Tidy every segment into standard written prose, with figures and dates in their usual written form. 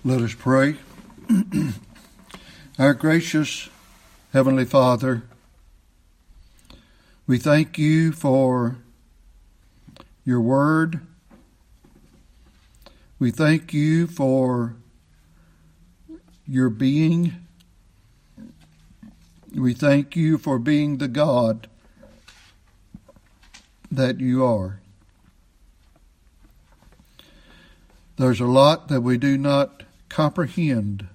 Let us pray. Our gracious Heavenly Father, we thank you for your word. We thank you for your being. We thank you for being the God that you are. There's a lot that we do not comprehend,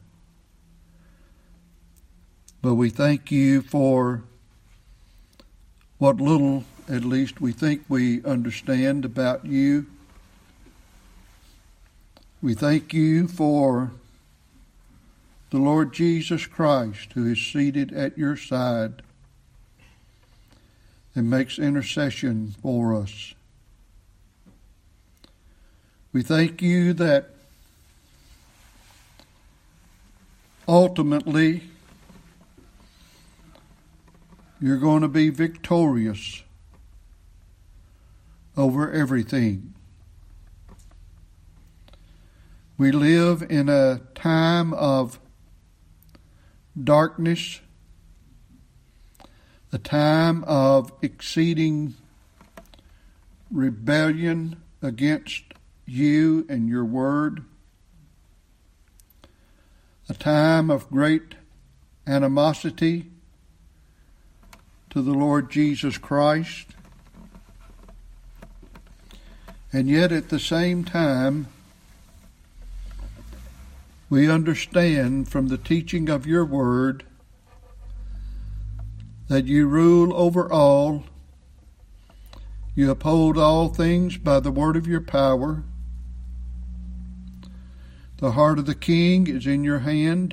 but we thank you for what little, at least, we think we understand about you. We thank you for the Lord Jesus Christ, who is seated at your side and makes intercession for us. We thank you that ultimately you're going to be victorious over everything. We live in a time of darkness, a time of exceeding rebellion against you and your word, a time of great animosity to the Lord Jesus Christ, and yet at the same time we understand from the teaching of your word that you rule over all, you uphold all things by the word of your power. The heart of the king is in your hand,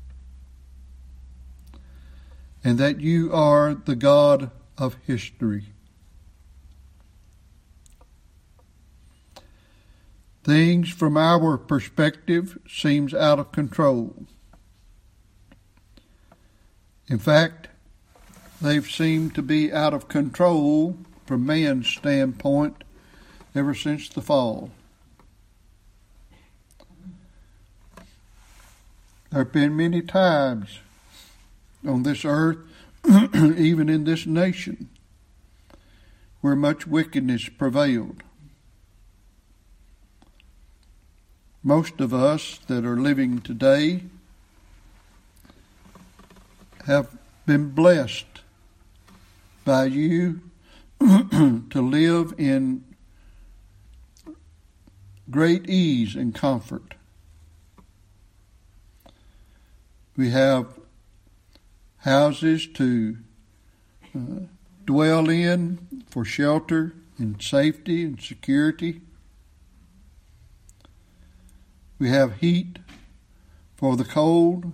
and that you are the God of history. Things from our perspective seems out of control. In fact, they've seemed to be out of control from man's standpoint ever since the fall. There have been many times on this earth, even in this nation, where much wickedness prevailed. Most of us that are living today have been blessed by you to live in great ease and comfort. We have houses to dwell in for shelter and safety and security. We have heat for the cold.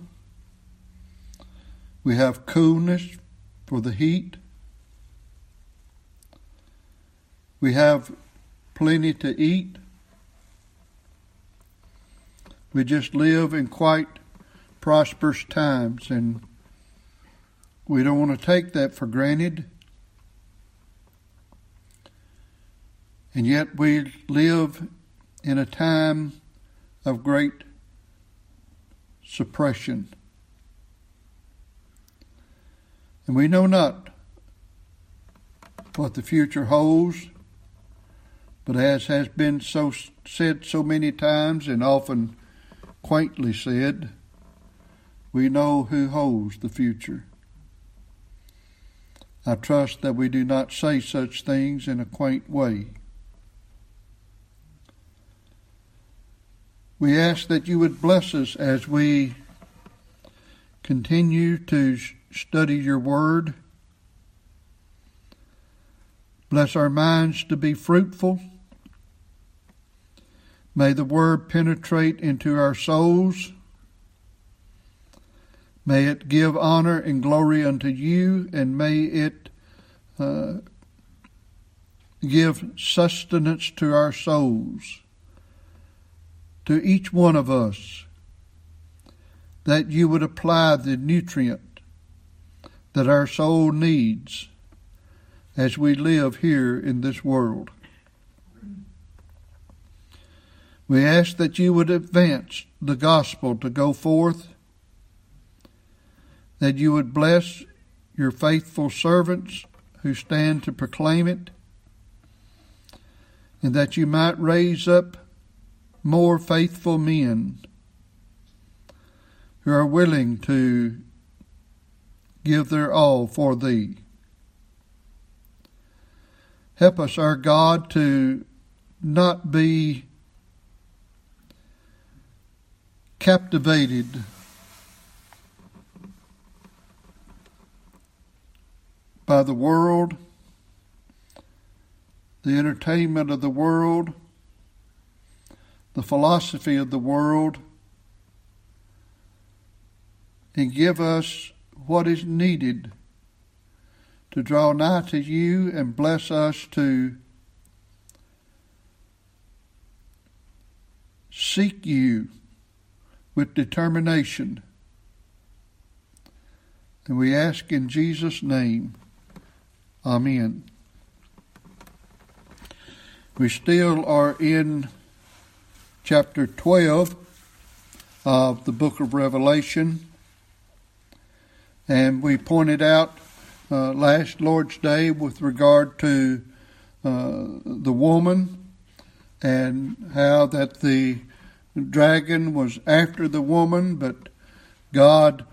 We have coolness for the heat. We have plenty to eat. We just live in quite prosperous times, and we don't want to take that for granted. And yet we live in a time of great suppression. And we know not what the future holds, but as has been said so many times and often quaintly said, we know who holds the future. I trust that we do not say such things in a quaint way. We ask that you would bless us as we continue to study your word. Bless our minds to be fruitful. May the word penetrate into our souls. May it give honor and glory unto you, and may it give sustenance to our souls, to each one of us, that you would apply the nutrient that our soul needs as we live here in this world. We ask that you would advance the gospel to go forth, that you would bless your faithful servants who stand to proclaim it, and that you might raise up more faithful men who are willing to give their all for thee. Help us, our God, to not be captivated by the world, the entertainment of the world, the philosophy of the world, and give us what is needed to draw nigh to you and bless us to seek you with determination. And we ask in Jesus' name, amen. We still are in chapter 12 of the book of Revelation. And we pointed out last Lord's Day with regard to the woman and how that the dragon was after the woman, but God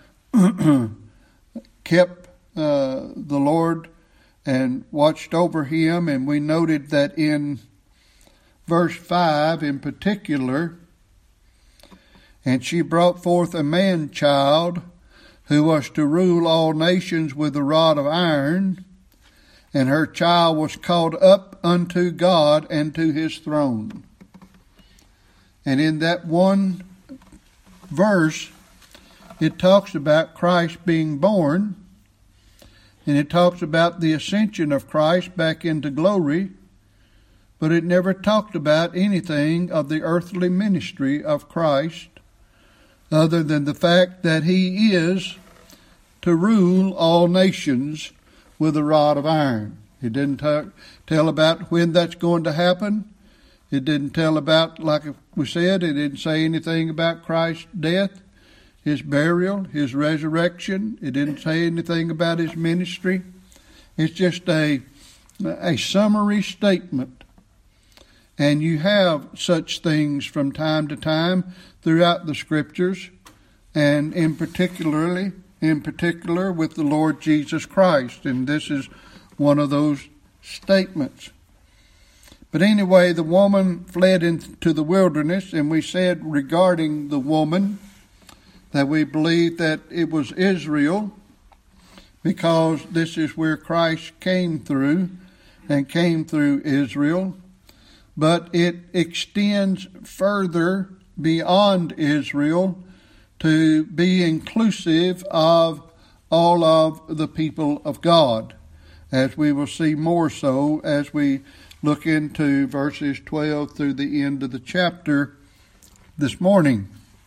kept the Lord and watched over him. And we noted that in verse 5 in particular, and she brought forth a man-child who was to rule all nations with a rod of iron, and her child was caught up unto God and to his throne. And in that one verse, it talks about Christ being born, and it talks about the ascension of Christ back into glory, but it never talked about anything of the earthly ministry of Christ, other than the fact that he is to rule all nations with a rod of iron. It didn't tell about when that's going to happen. It didn't tell about, like we said, it didn't say anything about Christ's death, his burial, his resurrection. It didn't say anything about his ministry. It's just a summary statement. And you have such things from time to time throughout the Scriptures, and in particular with the Lord Jesus Christ. And this is one of those statements. But anyway, the woman fled into the wilderness, and we said regarding the woman that we believe that it was Israel, because this is where Christ came through, and came through Israel. But it extends further beyond Israel to be inclusive of all of the people of God, as we will see more so as we look into verses 12 through the end of the chapter this morning.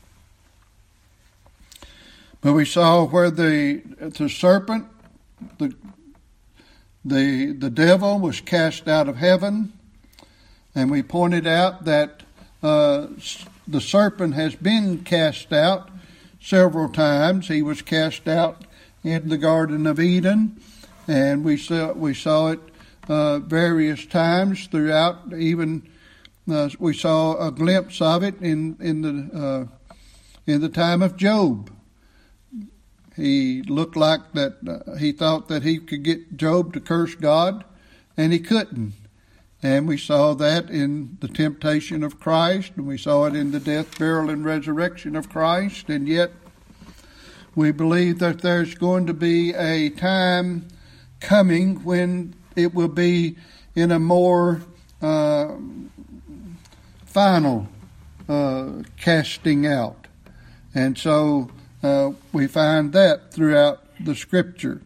But we saw where the serpent, the devil, was cast out of heaven, and we pointed out that the serpent has been cast out several times. He was cast out in the Garden of Eden, and we saw it various times throughout. Even we saw a glimpse of it in the time of Job. He looked like that. He thought that he could get Job to curse God, and he couldn't. And we saw that in the temptation of Christ, and we saw it in the death, burial, and resurrection of Christ. And yet we believe that there's going to be a time coming when it will be in a more final casting out. And so we find that throughout the Scripture.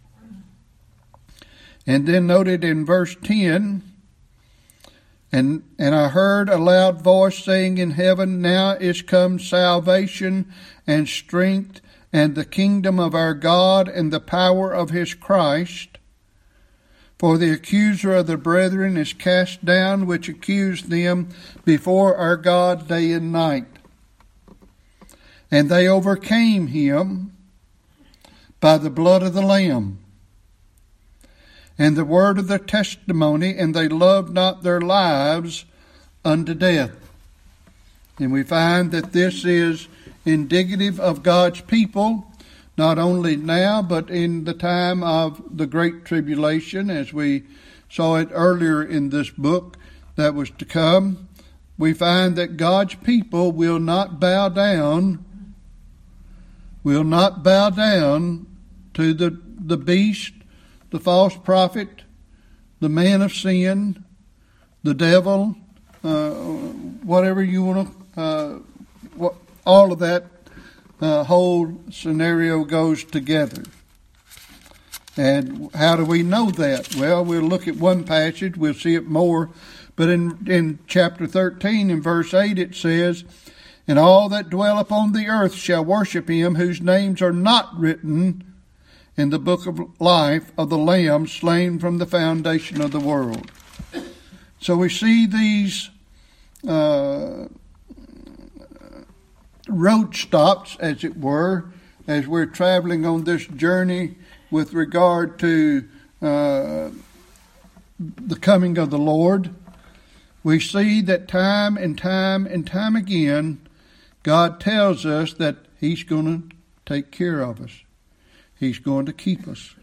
And then noted in verse 10, And I heard a loud voice saying in heaven, Now is come salvation and strength and the kingdom of our God and the power of his Christ. For the accuser of the brethren is cast down, which accused them before our God day and night. And they overcame him by the blood of the Lamb and the word of their testimony, and they loved not their lives unto death. And we find that this is indicative of God's people, not only now, but in the time of the Great Tribulation, as we saw it earlier in this book that was to come. We find that God's people will not bow down to the beast, the false prophet, the man of sin, the devil, whatever you want to, all of that whole scenario goes together. And how do we know that? Well, we'll look at one passage, we'll see it more, but in chapter 13, in verse 8, it says, "And all that dwell upon the earth shall worship him, whose names are not written in the book of life of the Lamb slain from the foundation of the world." So we see these road stops, as it were, as we're traveling on this journey with regard to the coming of the Lord. We see that time and time and time again, God tells us that he's going to take care of us. He's going to keep us.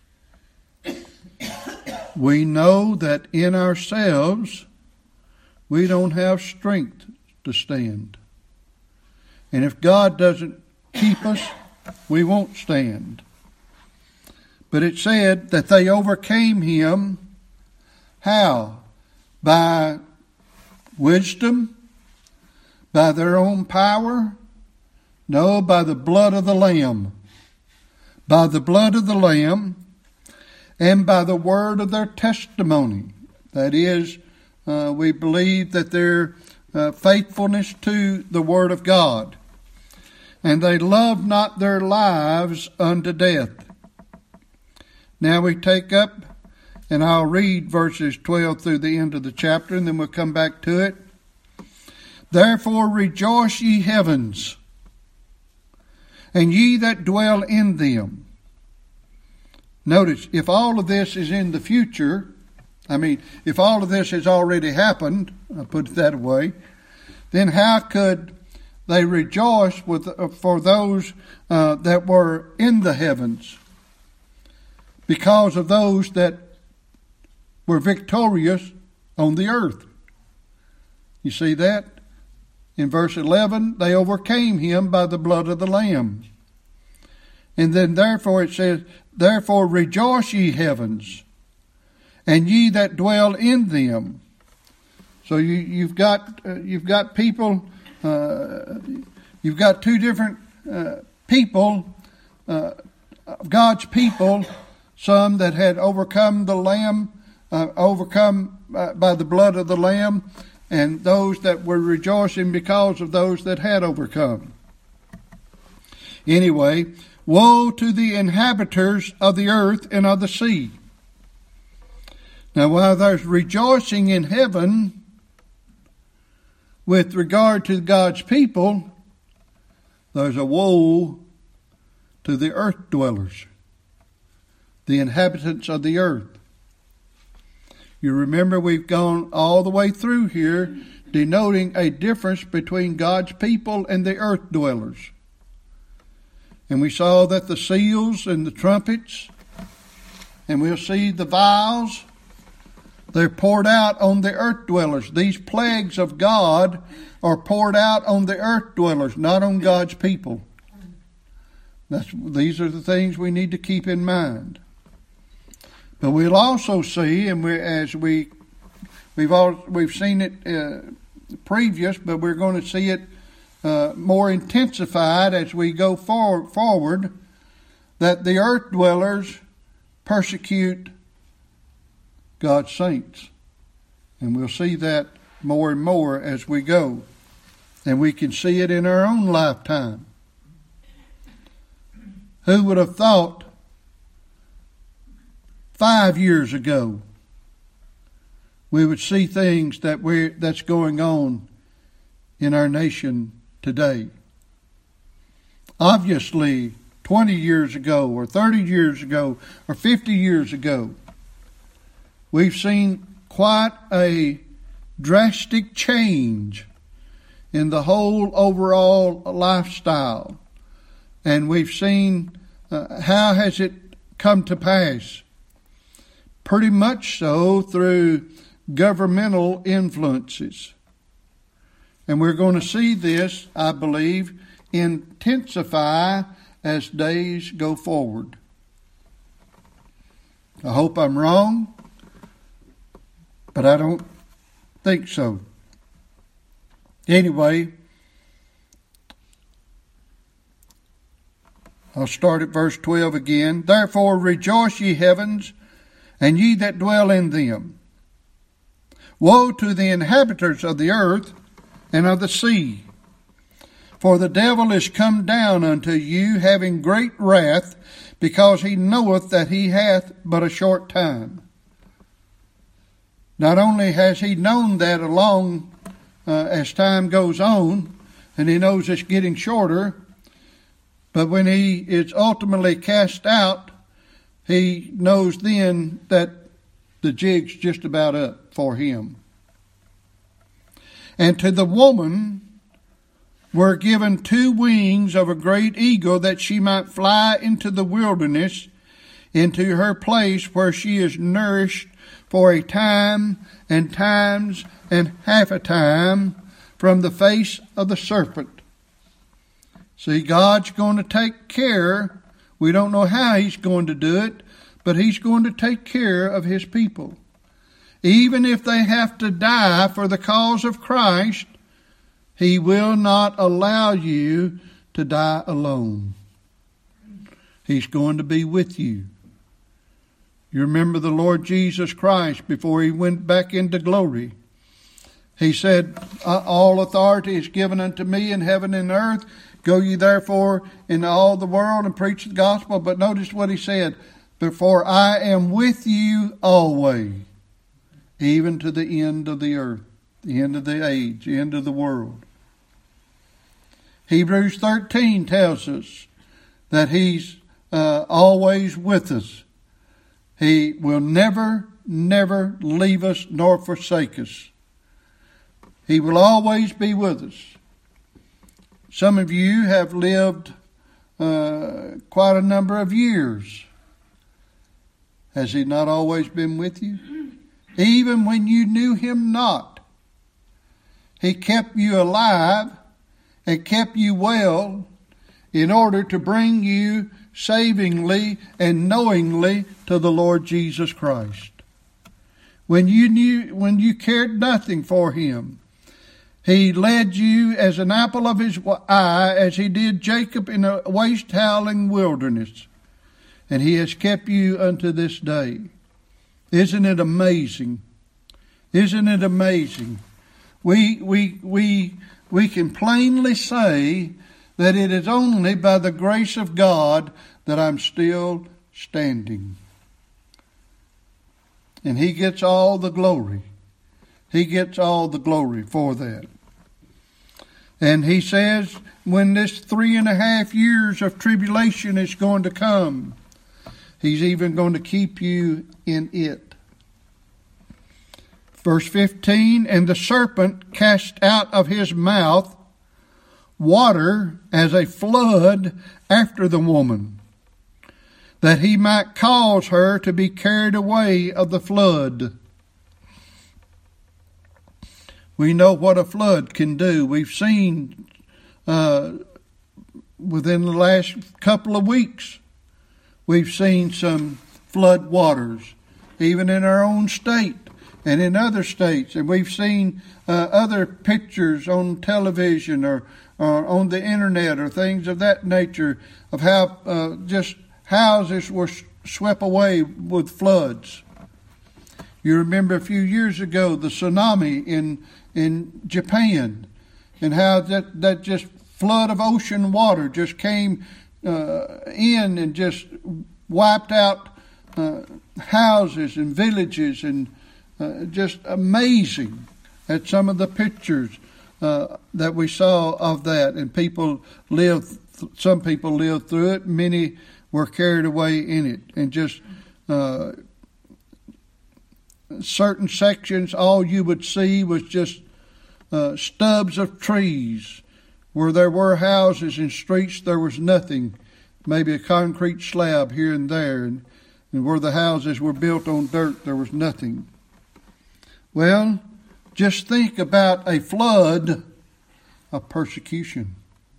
We know that in ourselves, we don't have strength to stand. And if God doesn't keep us, we won't stand. But it said that they overcame him. How? By wisdom? By their own power? No, by the blood of the Lamb. By the blood of the Lamb and by the word of their testimony. That is, we believe that their faithfulness to the word of God. And they loved not their lives unto death. Now we take up, and I'll read verses 12 through the end of the chapter, and then we'll come back to it. "Therefore rejoice, ye heavens, and ye that dwell in them." Notice, if all of this is in the future, if all of this has already happened, I'll put it that way, then how could they rejoice for those that were in the heavens, because of those that were victorious on the earth? You see that? In verse 11, they overcame him by the blood of the Lamb. And then therefore it says, "Therefore rejoice, ye heavens, and ye that dwell in them." So you've got people. You've got two different people, God's people, some that had overcome the Lamb, overcome by the blood of the Lamb, and those that were rejoicing because of those that had overcome. Anyway, woe to the inhabitants of the earth and of the sea. Now, while there's rejoicing in heaven with regard to God's people, there's a woe to the earth dwellers, the inhabitants of the earth. You remember we've gone all the way through here denoting a difference between God's people and the earth dwellers. And we saw that the seals and the trumpets, and we'll see the vials, they're poured out on the earth dwellers. These plagues of God are poured out on the earth dwellers, not on God's people. These are the things we need to keep in mind. But we'll also see, and we've seen it previous, but we're going to see it more intensified as we go forward, that the earth dwellers persecute God's saints. And we'll see that more and more as we go. And we can see it in our own lifetime. Who would have thought 5 years ago, we would see things that's going on in our nation today. Obviously, 20 years ago or 30 years ago or 50 years ago, we've seen quite a drastic change in the whole overall lifestyle. And we've seen how has it come to pass? Pretty much so through governmental influences. And we're going to see this, I believe, intensify as days go forward. I hope I'm wrong, but I don't think so. Anyway, I'll start at verse 12 again. Therefore rejoice, ye heavens, and ye that dwell in them. Woe to the inhabitants of the earth and of the sea, for the devil is come down unto you, having great wrath, because he knoweth that he hath but a short time. Not only has he known that along as time goes on, and he knows it's getting shorter, but when he is ultimately cast out, he knows then that the jig's just about up for him. And to the woman were given 2 wings of a great eagle, that she might fly into the wilderness, into her place where she is nourished for a time and times and half a time from the face of the serpent. See, God's going to take care. We don't know how he's going to do it, but he's going to take care of his people. Even if they have to die for the cause of Christ, he will not allow you to die alone. He's going to be with you. You remember the Lord Jesus Christ before he went back into glory. He said, all authority is given unto me in heaven and earth. Go ye therefore into all the world and preach the gospel. But notice what he said. For I am with you always, even to the end of the earth, the end of the age, the end of the world. Hebrews 13 tells us that he's always with us. He will never, never leave us nor forsake us. He will always be with us. Some of you have lived quite a number of years. Has he not always been with you? Even when you knew him not, he kept you alive and kept you well in order to bring you savingly and knowingly to the Lord Jesus Christ. When you cared nothing for him, he led you as an apple of his eye, as he did Jacob in a waste howling wilderness. And he has kept you unto this day. Isn't it amazing? Isn't it amazing? We can plainly say that it is only by the grace of God that I'm still standing. And he gets all the glory. He gets all the glory for that. And he says, when this 3.5 years of tribulation is going to come, he's even going to keep you in it. Verse 15, and the serpent cast out of his mouth water as a flood after the woman, that he might cause her to be carried away of the flood. We know what a flood can do. We've seen within the last couple of weeks, we've seen some flood waters, even in our own state and in other states. And we've seen other pictures on television or on the internet or things of that nature of how just houses were swept away with floods. You remember a few years ago the tsunami in Japan, and how that just flood of ocean water just came in and just wiped out houses and villages, and just amazing at some of the pictures that we saw of that. And some people lived through it, many were carried away in it. And just certain sections, all you would see was just stubs of trees. Where there were houses and streets, there was nothing. Maybe a concrete slab here and there. And where the houses were built on dirt, there was nothing. Well, just think about a flood of persecution.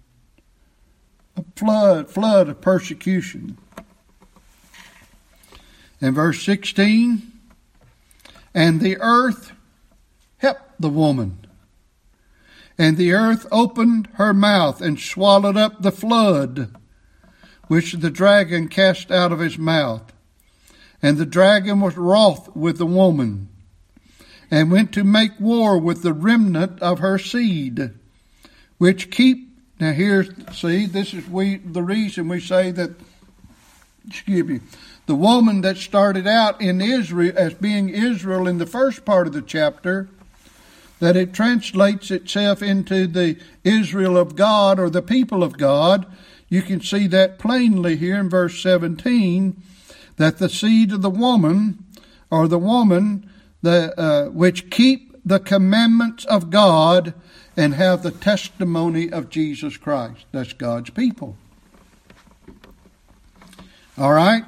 A flood of persecution. In verse 16, and the earth helped the woman. And the earth opened her mouth and swallowed up the flood, which the dragon cast out of his mouth. And the dragon was wroth with the woman, and went to make war with the remnant of her seed, which keep. Now this is the reason we say that, the woman that started out in Israel as being Israel in the first part of the chapter, that it translates itself into the Israel of God, or the people of God. You can see that plainly here in verse 17, that the seed of the woman, or the woman which keep the commandments of God and have the testimony of Jesus Christ. That's God's people. All right?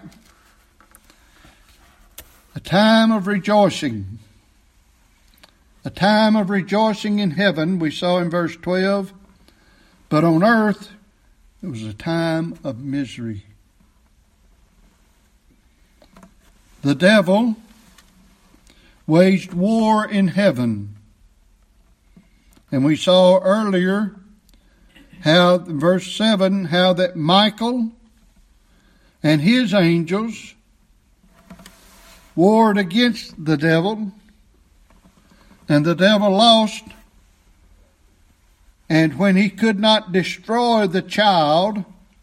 A time of rejoicing. A time of rejoicing in heaven, we saw in verse 12. But on earth, it was a time of misery. The devil waged war in heaven. And we saw earlier how, verse 7, how that Michael and his angels warred against the devil, and the devil lost. And when he could not destroy the child,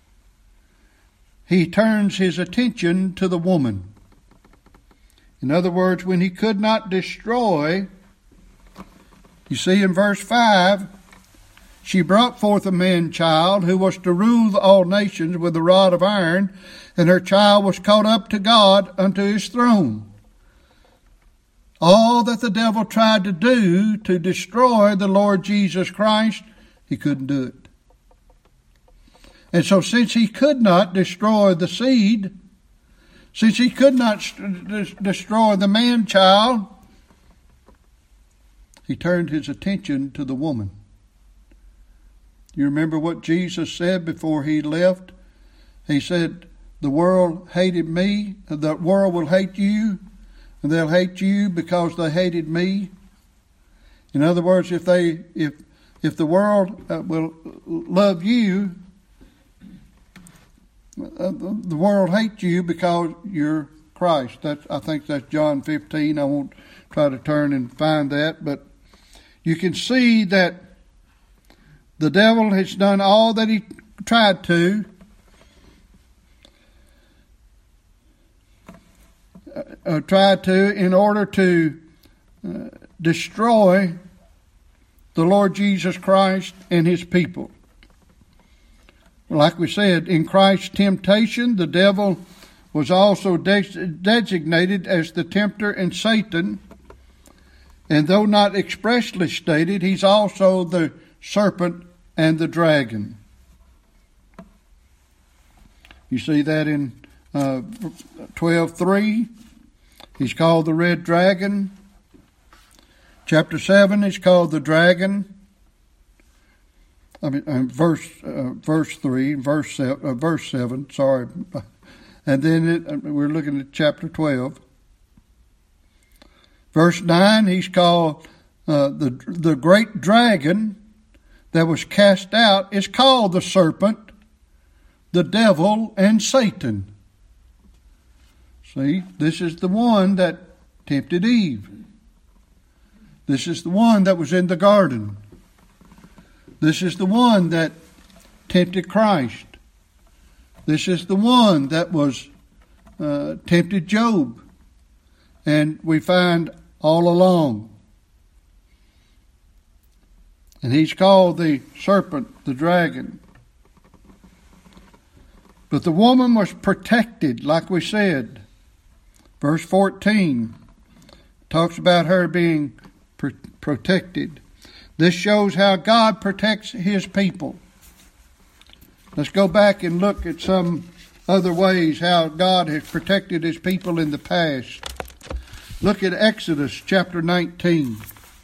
he turns his attention to the woman. In other words, when he could not destroy, you see in verse 5, she brought forth a man-child who was to rule all nations with a rod of iron, and her child was caught up to God unto his throne. All that the devil tried to do to destroy the Lord Jesus Christ, he couldn't do it. And so since he could not destroy the seed, since he could not destroy the man-child, he turned his attention to the woman. You remember what Jesus said before he left? He said, the world hated me, the world will hate you, and they'll hate you because they hated me. In other words, if the world will love you, the world hates you because you're Christ. I think that's John 15. I won't try to turn and find that, but you can see that the devil has done all that he tried to in order to destroy the Lord Jesus Christ and his people. Like we said, in Christ's temptation, the devil was also designated as the tempter and Satan. And though not expressly stated, he's also the serpent and the dragon. You see that in 12:3. He's called the red dragon. Chapter 7, he's called the dragon. Verse 3, verse 7. Sorry, and then we're looking at chapter 12. Verse 9, he's called the great dragon that was cast out is called the serpent, the devil, and Satan. See, this is the one that tempted Eve. This is the one that was in the garden. This is the one that tempted Christ. This is the one that was tempted Job. And we find all along. And he's called the serpent, the dragon. But the woman was protected, like we said. Verse 14 talks about her being protected. This shows how God protects his people. Let's go back and look at some other ways how God has protected his people in the past. Look at Exodus chapter 19.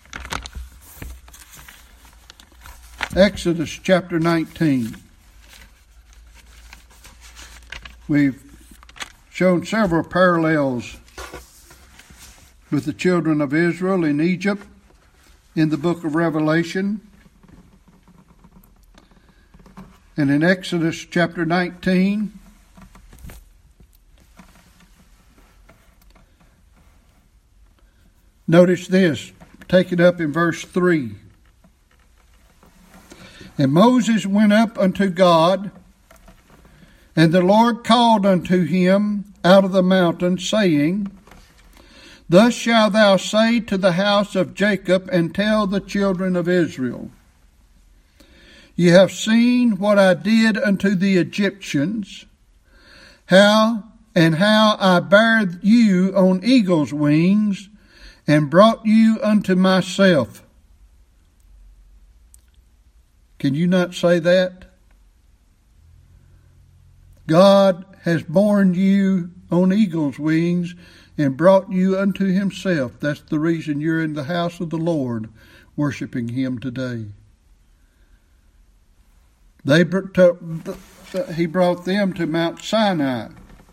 Exodus chapter 19. We've shown several parallels with the children of Israel in Egypt in the book of Revelation. And in Exodus chapter 19, notice this, taken up in verse 3. And Moses went up unto God, and the Lord called unto him out of the mountain, saying, Thus shalt thou say to the house of Jacob, and tell the children of Israel, Ye have seen what I did unto the Egyptians, how I bare you on eagle's wings, and brought you unto myself. Can you not say that? God has borne you on eagle's wings and brought you unto himself. That's the reason you're in the house of the Lord, worshiping him today. He brought them to Mount Sinai.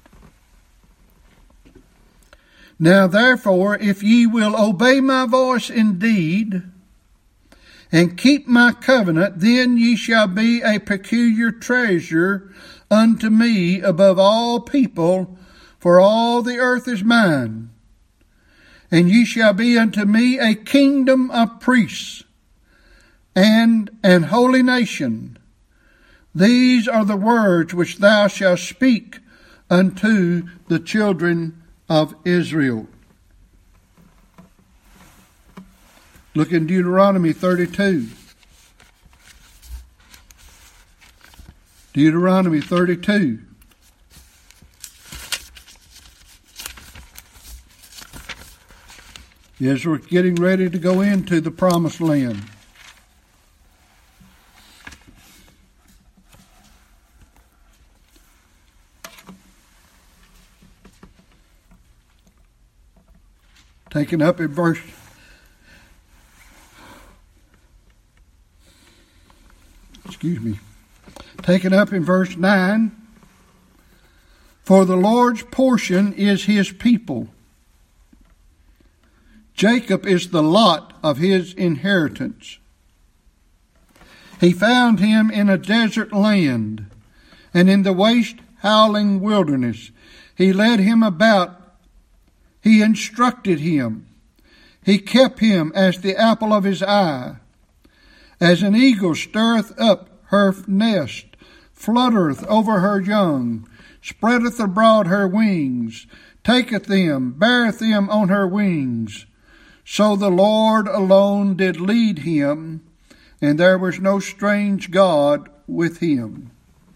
Now therefore, if ye will obey my voice indeed, and keep my covenant, then ye shall be a peculiar treasure unto me above all people, for all the earth is mine. And ye shall be unto me a kingdom of priests, and an holy nation. These are the words which thou shalt speak unto the children of Israel. Look in Deuteronomy 32. Deuteronomy 32. Israel getting ready to go into the promised land. Taken up in verse taken up in verse 9. For the Lord's portion is his people. Jacob is the lot of his inheritance. He found him in a desert land, and in the waste howling wilderness. He led him about. He instructed him. He kept him as the apple of his eye. As an eagle stirreth up her nest, fluttereth over her young, spreadeth abroad her wings, taketh them, beareth them on her wings. So the Lord alone did lead him, and there was no strange God with him.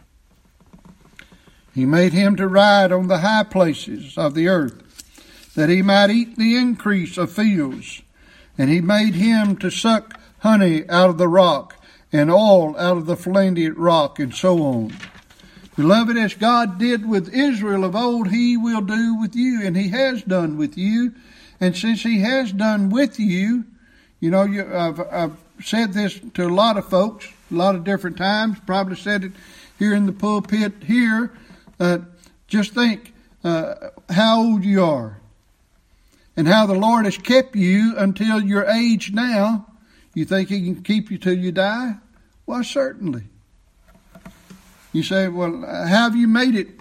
He made him to ride on the high places of the earth, that he might eat the increase of fields. And he made him to suck honey out of the rock, and oil out of the flinty rock, and so on. Beloved, as God did with Israel of old, he will do with you, and he has done with you. And since he has done with you, I've said this to a lot of folks, a lot of different times, probably said it here in the pulpit here. Just think how old you are and how the Lord has kept you until your age now. You think he can keep you till you die? Why, certainly. You say, well, how have you made it?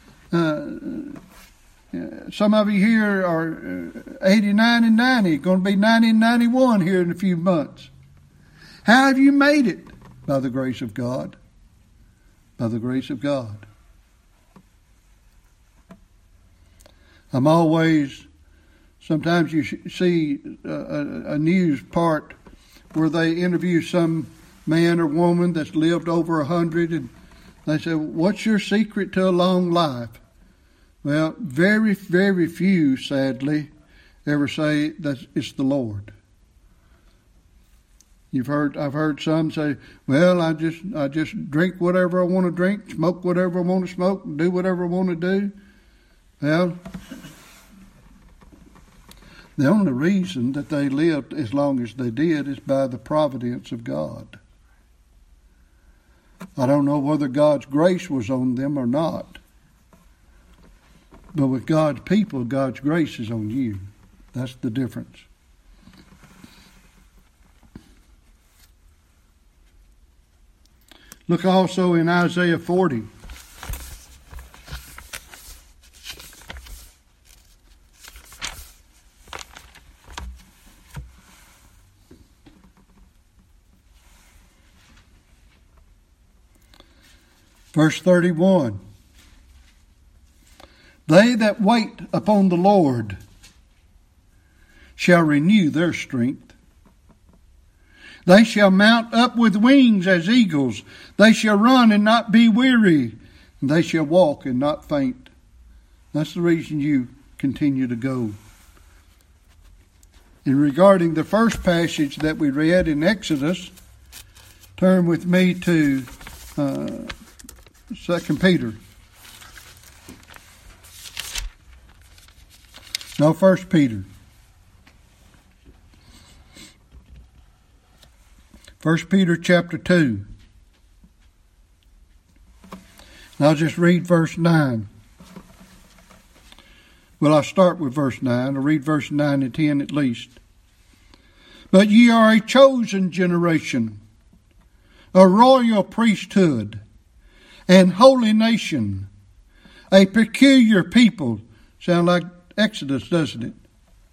Some of you here are 89 and 90, going to be 90 and 91 here in a few months. How have you made it? By the grace of God. By the grace of God. I'm always, sometimes you see a news part where they interview some man or woman that's lived over 100, and they say, what's your secret to a long life? Well, very, very few, sadly, ever say that it's the Lord. I've heard some say, well, I just drink whatever I want to drink, smoke whatever I want to smoke, and do whatever I want to do. Well, the only reason that they lived as long as they did is by the providence of God. I don't know whether God's grace was on them or not. But with God's people, God's grace is on you. That's the difference. Look also in Isaiah 40. Verse 31. They that wait upon the Lord shall renew their strength. They shall mount up with wings as eagles. They shall run and not be weary. And they shall walk and not faint. That's the reason you continue to go. And regarding the first passage that we read in Exodus, turn with me to 2 Peter. No, 1 Peter. 1 Peter chapter 2. And I'll just read verse 9. Well, I'll start with verse 9. I'll read verse 9 and 10 at least. But ye are a chosen generation, a royal priesthood, and holy nation, a peculiar people. Sound like Exodus, doesn't it?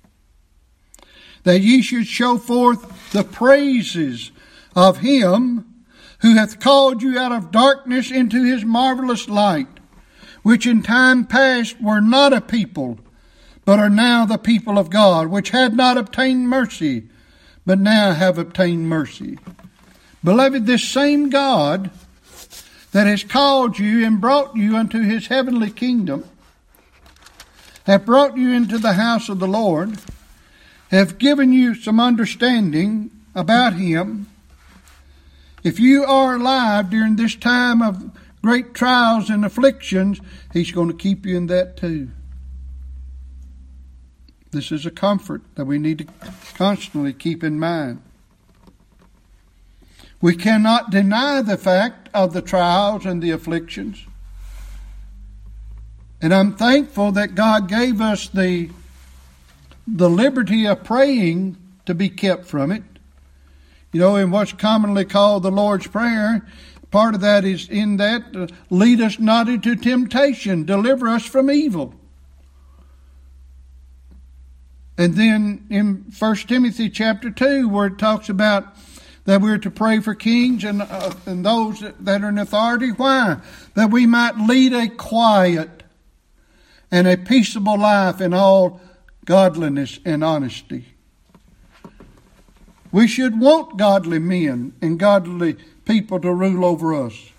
That ye should show forth the praises of him who hath called you out of darkness into his marvelous light, which in time past were not a people, but are now the people of God, which had not obtained mercy, but now have obtained mercy. Beloved, this same God that has called you and brought you unto his heavenly kingdom, hath brought you into the house of the Lord, have given you some understanding about him. If you are alive during this time of great trials and afflictions, he's going to keep you in that too. This is a comfort that we need to constantly keep in mind. We cannot deny the fact of the trials and the afflictions. And I'm thankful that God gave us the liberty of praying to be kept from it. You know, in what's commonly called the Lord's Prayer, part of that is in that, lead us not into temptation, deliver us from evil. And then in 1 Timothy chapter 2, where it talks about that we're to pray for kings and those that are in authority. Why? That we might lead a quiet and a peaceable life in all godliness and honesty. We should want godly men and godly people to rule over us.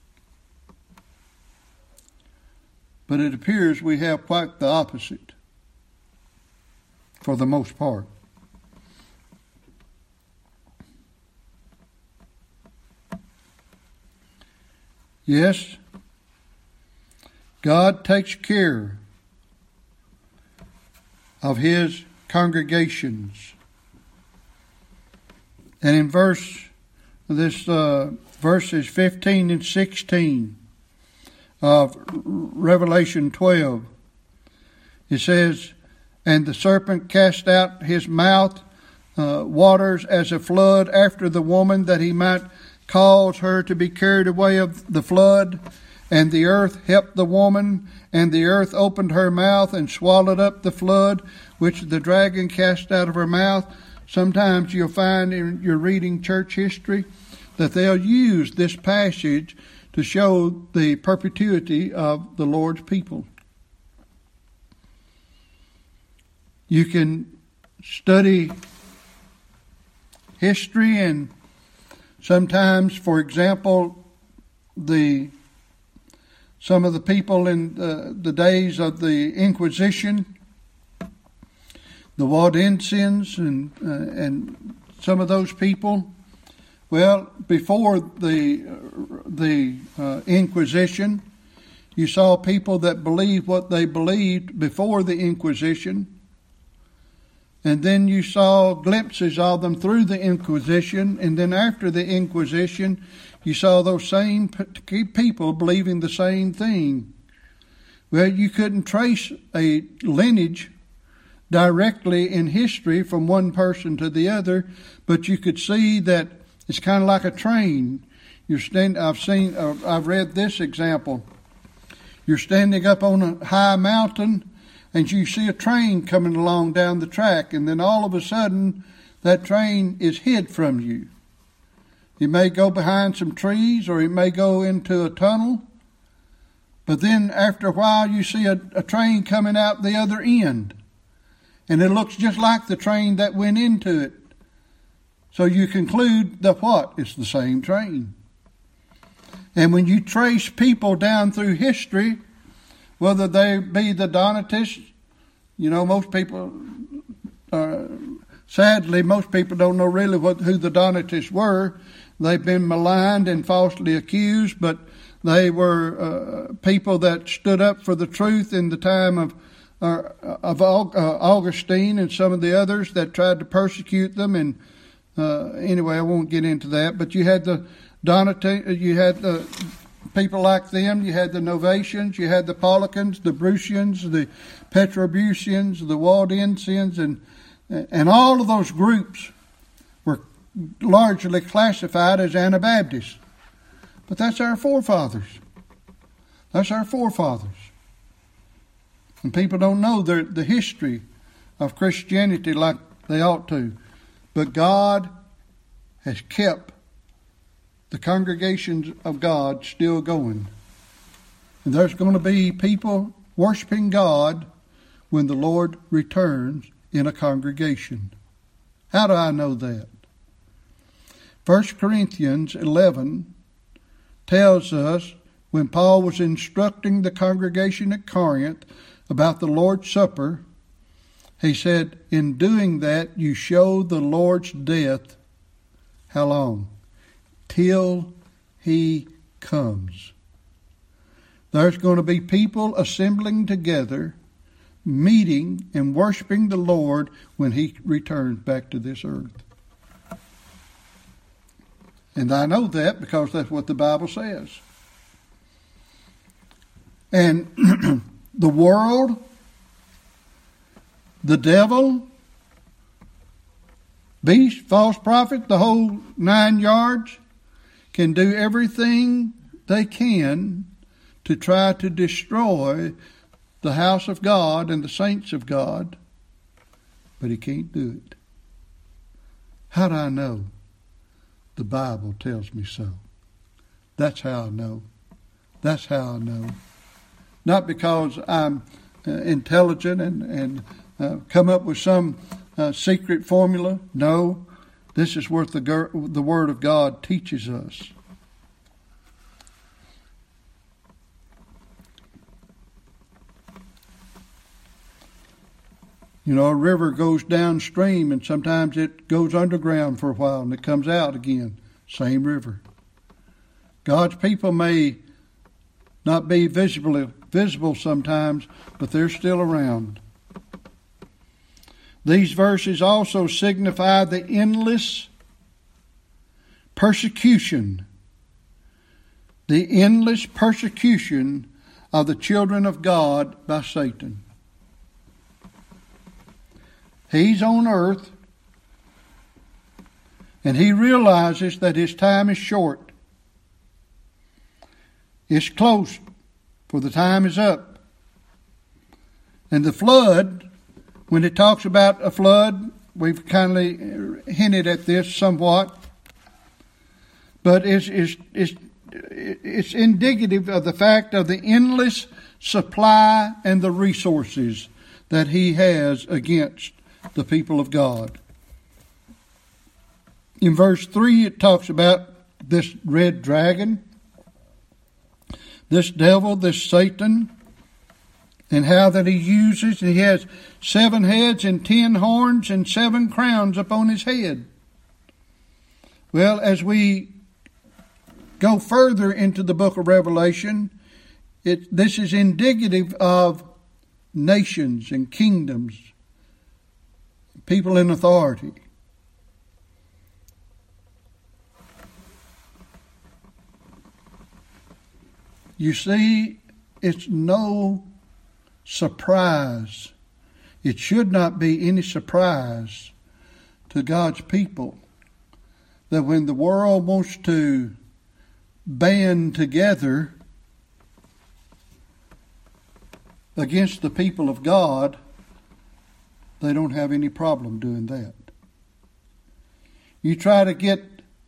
But it appears we have quite the opposite for the most part. Yes, God takes care of his congregations. And in verses 15 and 16 of Revelation 12, it says, and the serpent cast out his mouth waters as a flood after the woman, that he might cause her to be carried away of the flood. And the earth helped the woman, and the earth opened her mouth and swallowed up the flood, which the dragon cast out of her mouth. Sometimes you'll find in your reading church history that they'll use this passage to show the perpetuity of the Lord's people. You can study history, and sometimes, for example, some of the people in the days of the Inquisition, the Waldensians, and some of those people. Well, before the Inquisition, you saw people that believed what they believed before the Inquisition. And then you saw glimpses of them through the Inquisition. And then after the Inquisition, you saw those same people believing the same thing. Well, you couldn't trace a lineage directly in history from one person to the other, but you could see that it's kind of like a train. I've read this example. You're standing up on a high mountain, and you see a train coming along down the track, and then all of a sudden, that train is hid from you. It may go behind some trees, or it may go into a tunnel, but then after a while, you see a train coming out the other end, and it looks just like the train that went into it. So you conclude that what? It's the same train. And when you trace people down through history, whether they be the Donatists, most people, sadly, most people don't know really who the Donatists were. They've been maligned and falsely accused, but they were people that stood up for the truth in the time of Augustine and some of the others that tried to persecute them. And anyway, I won't get into that. But you had the you had the people like them. You had the Novatians. You had the Paulicians, the Brucians, the Petrobrucians, the Waldensians, and all of those groups were largely classified as Anabaptists. But that's our forefathers. That's our forefathers. And people don't know the history of Christianity like they ought to. But God has kept the congregations of God still going. And there's going to be people worshiping God when the Lord returns in a congregation. How do I know that? 1 Corinthians 11 tells us when Paul was instructing the congregation at Corinth about the Lord's Supper, he said, in doing that, you show the Lord's death. How long? Till he comes. There's going to be people assembling together, meeting and worshiping the Lord when he returns back to this earth. And I know that because that's what the Bible says. And the world, the devil, beast, false prophet, the whole 9 yards, can do everything they can to try to destroy the house of God and the saints of God, but he can't do it. How do I know? The Bible tells me so. That's how I know. That's how I know. Not because I'm intelligent and come up with some secret formula. No, this is what the Word of God teaches us. A river goes downstream and sometimes it goes underground for a while and it comes out again. Same river. God's people may not be visible sometimes, but they're still around. These verses also signify the endless persecution. The endless persecution of the children of God by Satan. He's on earth, and he realizes that his time is short. It's close, for the time is up. And the flood, when it talks about a flood, we've kindly hinted at this somewhat, but it's indicative of the fact of the endless supply and the resources that he has against the people of God. In verse 3, it talks about this red dragon, this devil, this Satan, and how that he uses. He has 7 heads and 10 horns and 7 crowns upon his head. Well, as we go further into the book of Revelation, this is indicative of nations and kingdoms, people in authority. You see, it's no surprise. It should not be any surprise to God's people that when the world wants to band together against the people of God, they don't have any problem doing that. You try to get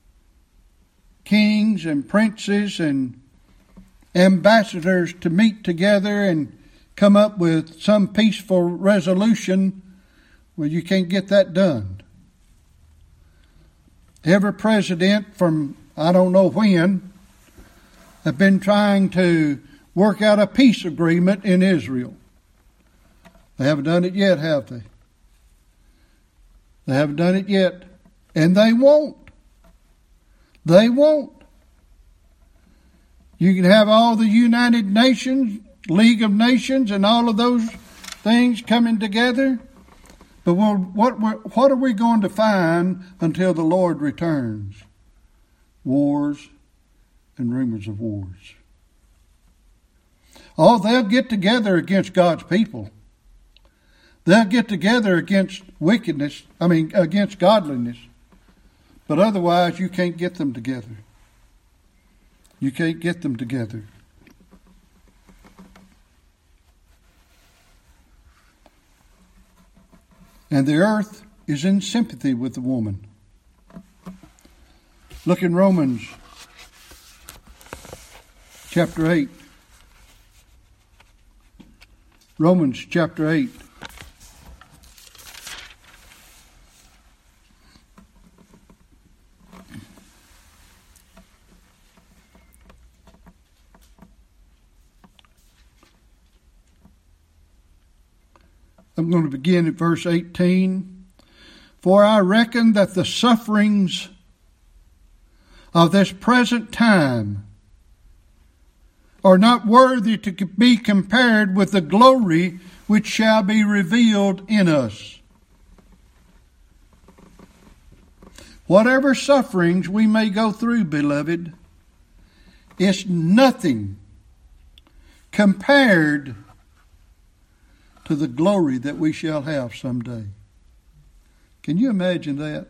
kings and princes and ambassadors to meet together and come up with some peaceful resolution, well, you can't get that done. Every president from I don't know when have been trying to work out a peace agreement in Israel. They haven't done it yet, have they? They haven't done it yet. And they won't. They won't. You can have all the United Nations, League of Nations, and all of those things coming together. But what are we going to find until the Lord returns? Wars and rumors of wars. Oh, they'll get together against God's people. They'll get together against against godliness. But otherwise, you can't get them together. You can't get them together. And the earth is in sympathy with the woman. Look in Romans chapter 8. Romans chapter 8. I'm going to begin at verse 18. For I reckon that the sufferings of this present time are not worthy to be compared with the glory which shall be revealed in us. Whatever sufferings we may go through, beloved, is nothing compared to the glory that we shall have someday. Can you imagine that?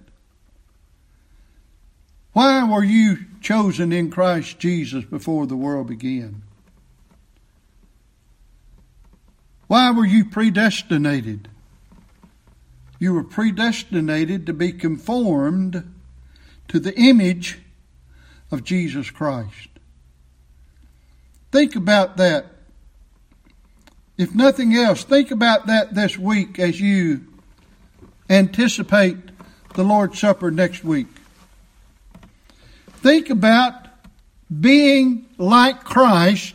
Why were you chosen in Christ Jesus before the world began? Why were you predestinated? You were predestinated to be conformed to the image of Jesus Christ. Think about that. If nothing else, think about that this week as you anticipate the Lord's Supper next week. Think about being like Christ.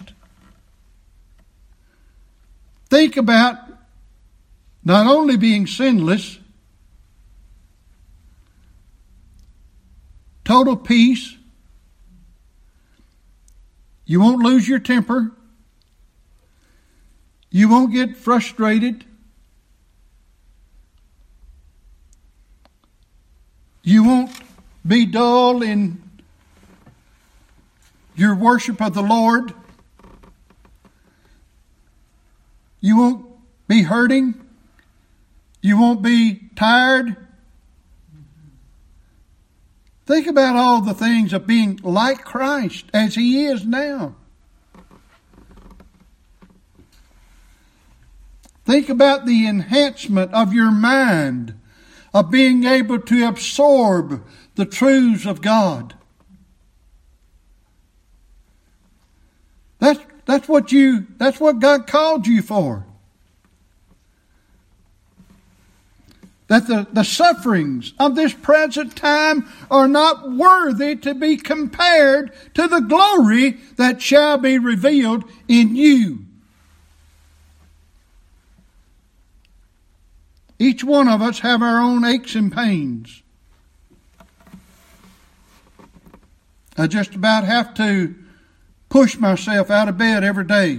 Think about not only being sinless, total peace. You won't lose your temper. You won't get frustrated. You won't be dull in your worship of the Lord. You won't be hurting. You won't be tired. Think about all the things of being like Christ as He is now. Think about the enhancement of your mind, of being able to absorb the truths of God. That's what God called you for. that the sufferings of this present time are not worthy to be compared to the glory that shall be revealed in you. Each one of us have our own aches and pains. I just about have to push myself out of bed every day.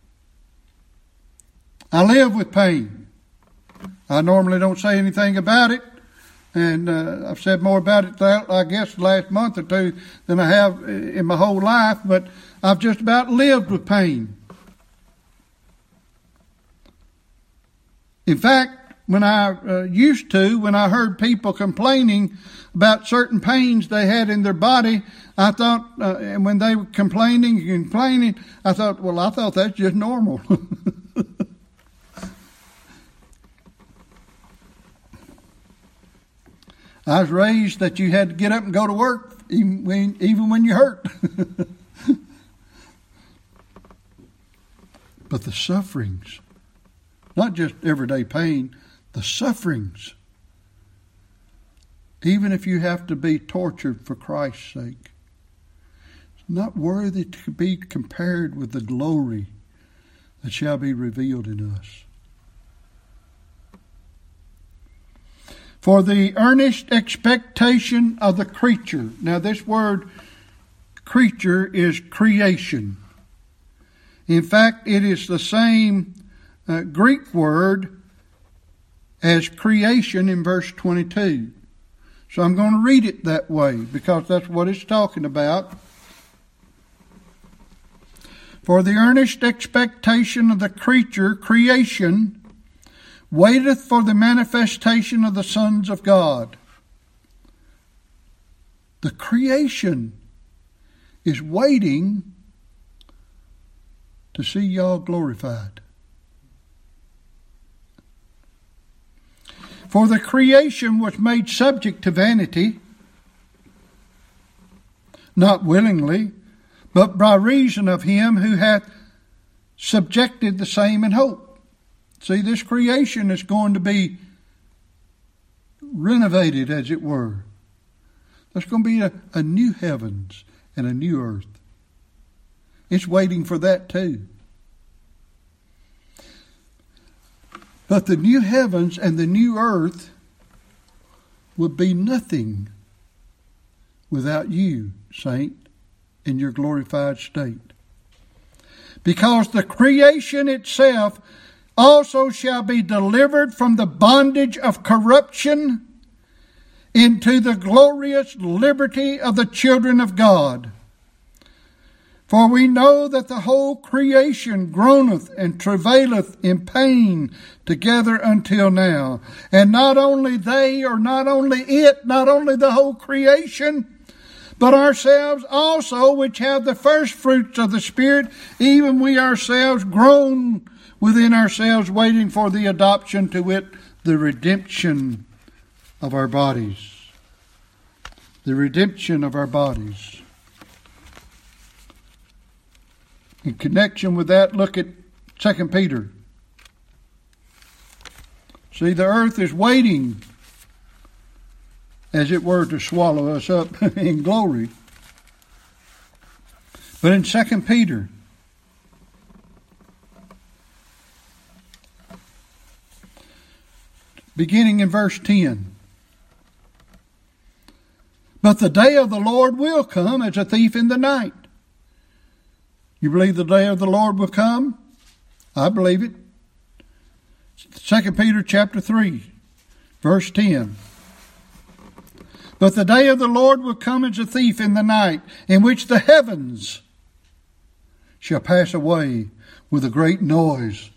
I live with pain. I normally don't say anything about it, and I've said more about it, I guess, the last month or two than I have in my whole life, but I've just about lived with pain. In fact, when I heard people complaining about certain pains they had in their body, I thought, and when they were complaining, I thought that's just normal. I was raised that you had to get up and go to work even when you're hurt. But the sufferings, not just everyday pain, the sufferings, even if you have to be tortured for Christ's sake, it's not worthy to be compared with the glory that shall be revealed in us. For the earnest expectation of the creature. Now this word creature is creation. In fact, it is the same Greek word as creation in verse 22. So I'm going to read it that way because that's what it's talking about. For the earnest expectation of the creature, creation, waiteth for the manifestation of the sons of God. The creation is waiting to see y'all glorified. For the creation was made subject to vanity, not willingly, but by reason of him who hath subjected the same in hope. See, this creation is going to be renovated, as it were. There's going to be a new heavens and a new earth. It's waiting for that too. But the new heavens and the new earth would be nothing without you, saint, in your glorified state. Because the creation itself also shall be delivered from the bondage of corruption into the glorious liberty of the children of God. For we know that the whole creation groaneth and travaileth in pain together until now. And not only they, or not only it, not only the whole creation, but ourselves also, which have the first fruits of the Spirit, even we ourselves groan within ourselves, waiting for the adoption, to wit, the redemption of our bodies. The redemption of our bodies. In connection with that, look at 2 Peter. See, the earth is waiting, as it were, to swallow us up in glory. But in 2 Peter, beginning in verse 10. But the day of the Lord will come as a thief in the night. You believe the day of the Lord will come? I believe it. 2 Peter chapter 3, verse 10. But the day of the Lord will come as a thief in the night, in which the heavens shall pass away with a great noise,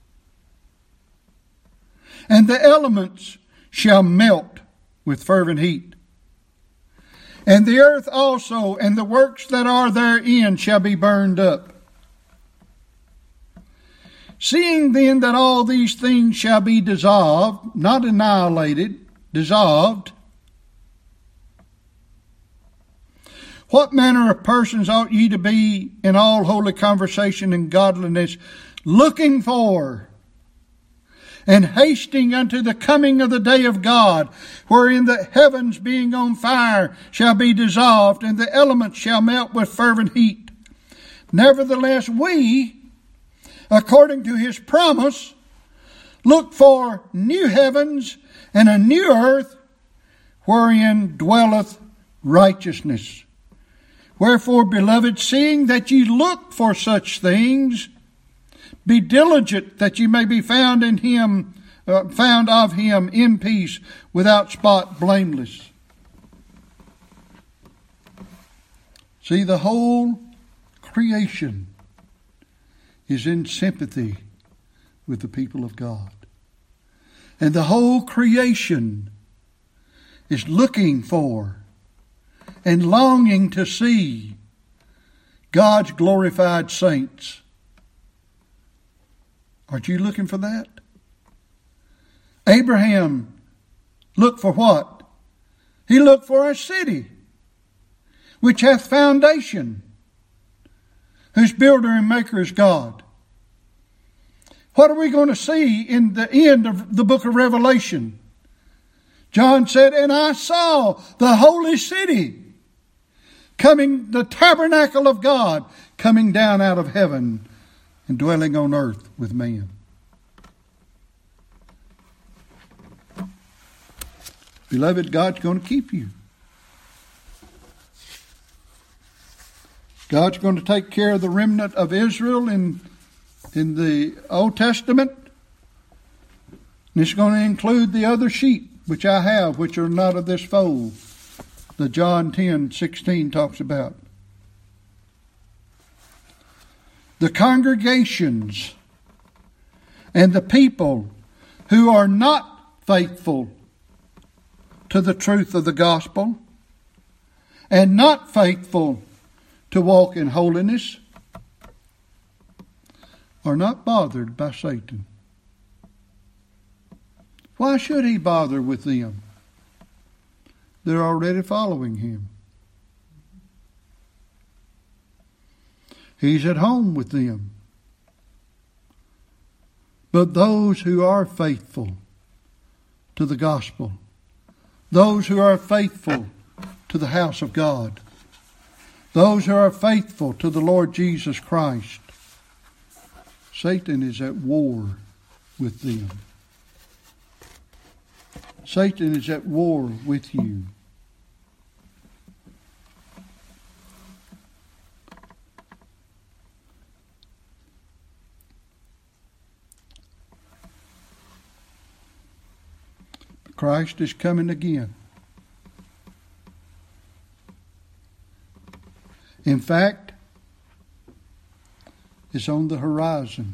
and the elements shall melt with fervent heat. And the earth also and the works that are therein shall be burned up. Seeing then that all these things shall be dissolved, not annihilated, dissolved, what manner of persons ought ye to be in all holy conversation and godliness, looking for and hasting unto the coming of the day of God, wherein the heavens being on fire shall be dissolved, and the elements shall melt with fervent heat. Nevertheless we, according to his promise, look for new heavens and a new earth, wherein dwelleth righteousness. Wherefore, beloved, seeing that ye look for such things, be diligent that ye may be found in him, found of him in peace, without spot, blameless. See, the whole creation is in sympathy with the people of God. And the whole creation is looking for and longing to see God's glorified saints. Aren't you looking for that? Abraham looked for what? He looked for a city which hath foundation, whose builder and maker is God. What are we going to see in the end of the book of Revelation? John said, and I saw the holy city coming, the tabernacle of God, coming down out of heaven and dwelling on earth with man. Beloved, God's going to keep you. God's going to take care of the remnant of Israel in the Old Testament. And it's going to include the other sheep which I have, which are not of this fold, that John 10:16 talks about. The congregations and the people who are not faithful to the truth of the gospel and not faithful to walk in holiness are not bothered by Satan. Why should he bother with them? They're already following him. He's at home with them. But those who are faithful to the gospel, those who are faithful to the house of God, those who are faithful to the Lord Jesus Christ, Satan is at war with them. Satan is at war with you. Christ is coming again. In fact, it's on the horizon.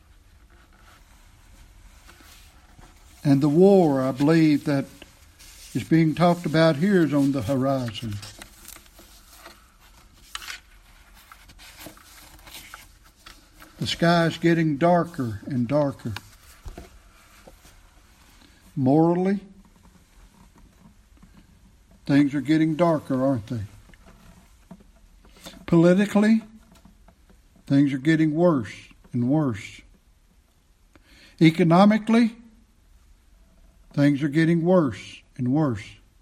And the war, I believe, that is being talked about here is on the horizon. The sky is getting darker and darker. Morally, things are getting darker, aren't they? Politically, things are getting worse and worse. Economically, things are getting worse and worse.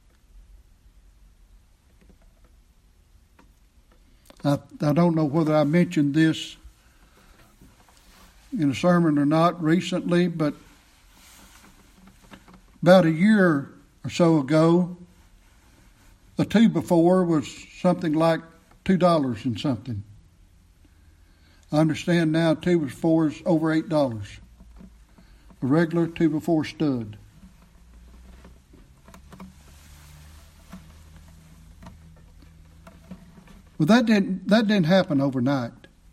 I don't know whether I mentioned this in a sermon or not recently, but about a year or so ago, a 2x4 was something like $2 and something. I understand now 2x4 is over $8. A regular 2x4 stud. Well, that didn't happen overnight.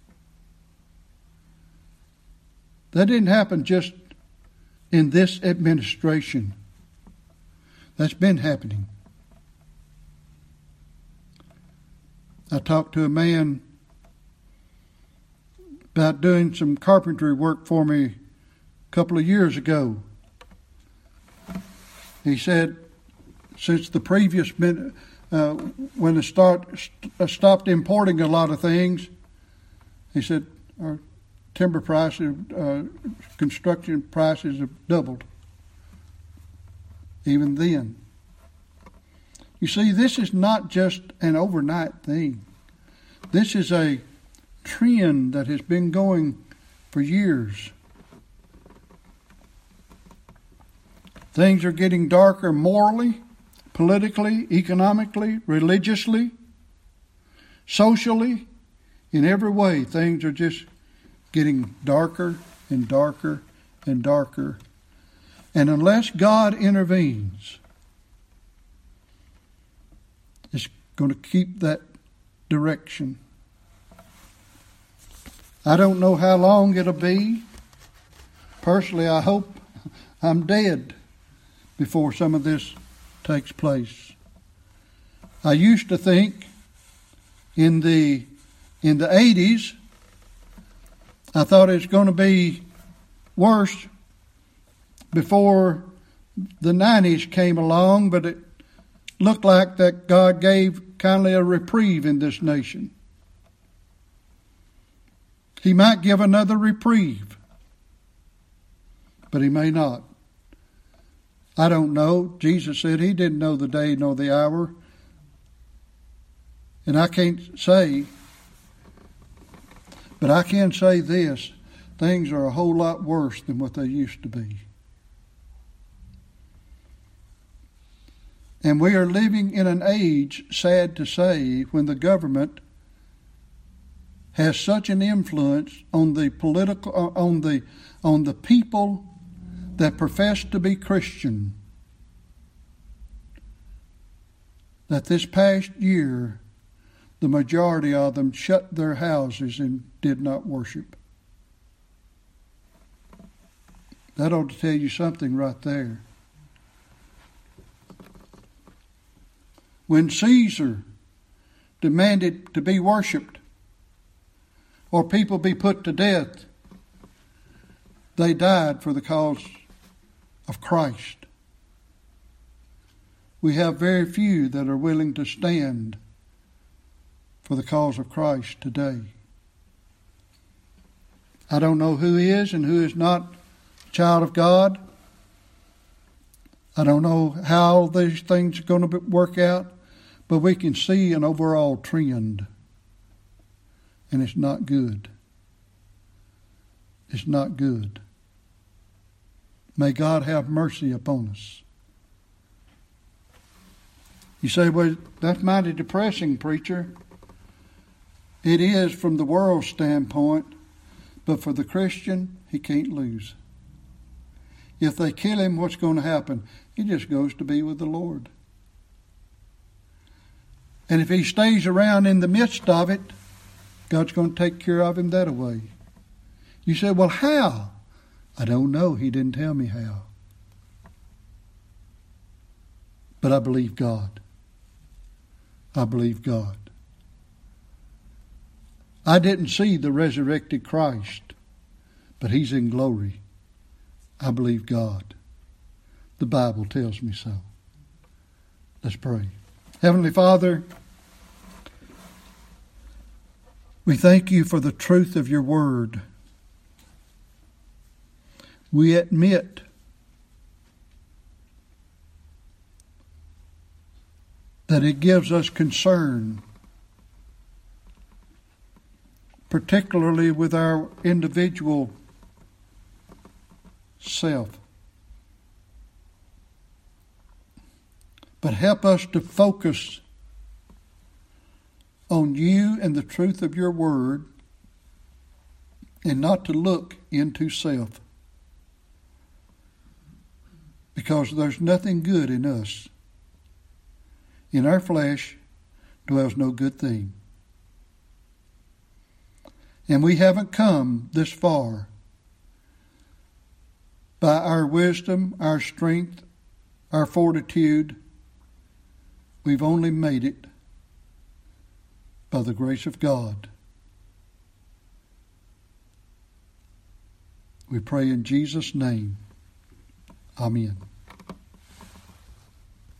That didn't happen just in this administration. That's been happening. I talked to a man about doing some carpentry work for me a couple of years ago. He said, since the previous when they stopped importing a lot of things, he said, our timber prices, construction prices have doubled. Even then. You see, this is not just an overnight thing. This is a trend that has been going for years. Things are getting darker morally, politically, economically, religiously, socially. In every way, things are just getting darker and darker and darker. And unless God intervenes, it's going to keep that direction. I don't know how long it'll be. Personally, I hope I'm dead before some of this takes place. I used to think in the 80s, I thought it was going to be worse before the 90s came along, but it looked like that God gave kindly a reprieve in this nation. He might give another reprieve, but he may not. I don't know. Jesus said he didn't know the day nor the hour. And I can't say, but I can say this. Things are a whole lot worse than what they used to be. And we are living in an age, sad to say, when the government has such an influence on the political, on the people that profess to be Christian, that this past year, the majority of them shut their houses and did not worship. That ought to tell you something right there. When Caesar demanded to be worshipped or people be put to death, they died for the cause of Christ. We have very few that are willing to stand for the cause of Christ today. I don't know who is and who is not a child of God. I don't know how these things are going to work out, but we can see an overall trend, and it's not good. It's not good. May God have mercy upon us. You say, well, that's mighty depressing, preacher. It is from the world's standpoint, but for the Christian, he can't lose. If they kill him, what's going to happen? He just goes to be with the Lord. And if he stays around in the midst of it, God's going to take care of him that way. You say, well, how? I don't know. He didn't tell me how. But I believe God. I believe God. I didn't see the resurrected Christ, but he's in glory. I believe God. The Bible tells me so. Let's pray. Heavenly Father, we thank you for the truth of your word. We admit that it gives us concern, particularly with our individual self. But help us to focus on you and the truth of your word, and not to look into self. Because there's nothing good in us. In our flesh dwells no good thing. And we haven't come this far by our wisdom, our strength, our fortitude. We've only made it by the grace of God. We pray in Jesus' name. Amen.